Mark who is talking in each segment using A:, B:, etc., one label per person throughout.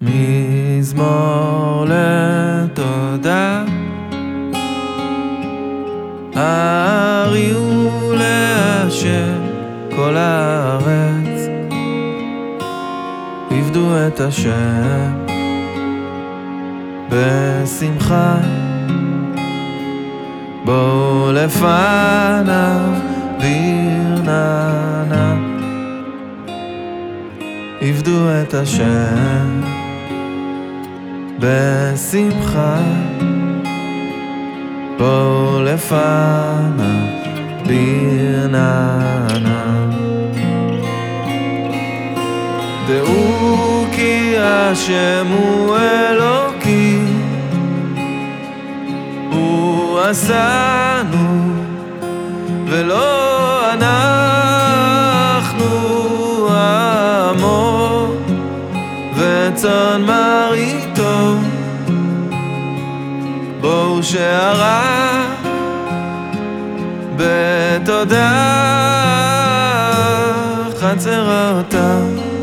A: מזמור לתודה, הריעו להשם כל הארץ, עבדו את השם בשמחה, בואו לפניו ברננה, עבדו את השם בשמחה, בואו לפניו ברננה. דעו כי השם הוא אלוקי, הוא עשנו ולא אנחנו עמו וצאן מרעיתו, בואו שעריו בתודה, חצרותיו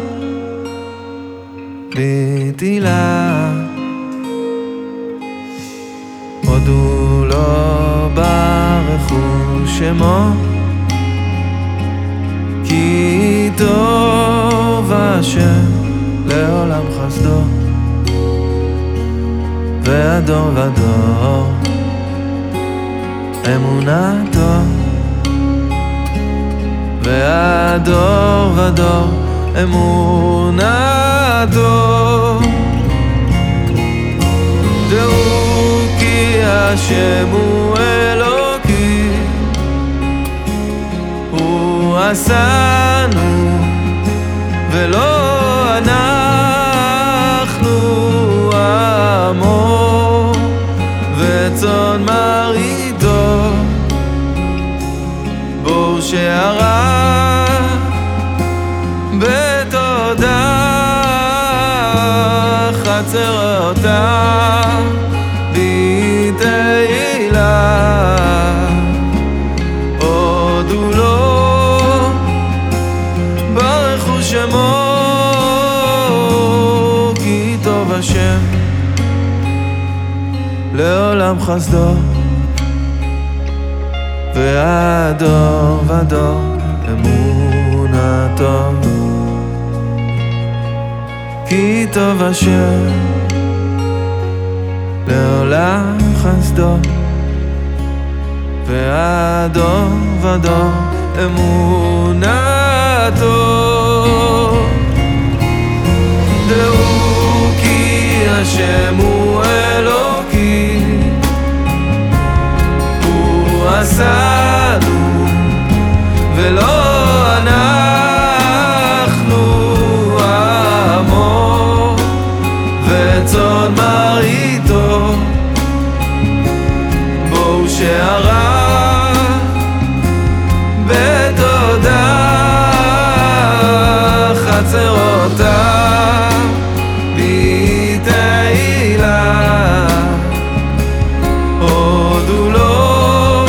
A: בתהילה, הודו לו ברכו שמו, כי טוב השם לעולם חסדו, והדור ודור אמונתו, והדור ודור אמונתו. דעו כי השם הוא אלוקי, הוא עשנו ולא אנחנו עמו וצאן מרעיתו, בואו שעריו בתודה, חצרותיו בתהילה, הודו לו ברכו שמו, כי טוב השם לעולם חסדו, והדור ודור אמונתו, כי טוב השם לעולם חסדו, והדור ודור אמונתו. דעו כי השם הוא אלוקי, הוא עשנו ולא אנחנו עמו וצאן מרעיתו, בואו שעריו בתודה, חצרותיו בתהילה, הודו לו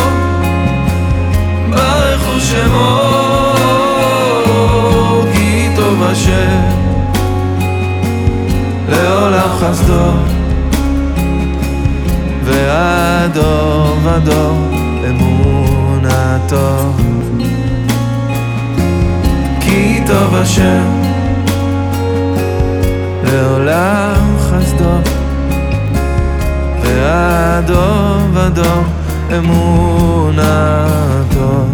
A: ברכו שמו, כי טוב השם לעולם חסדו, והדור ודור אמונתו, כי טוב השם לעולם חסדו, והדור ודור אמונתו,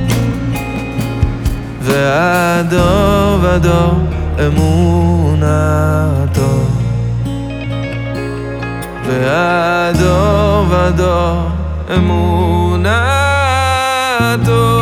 A: והדור ודור אמונתו, והדור ודור אמונתו.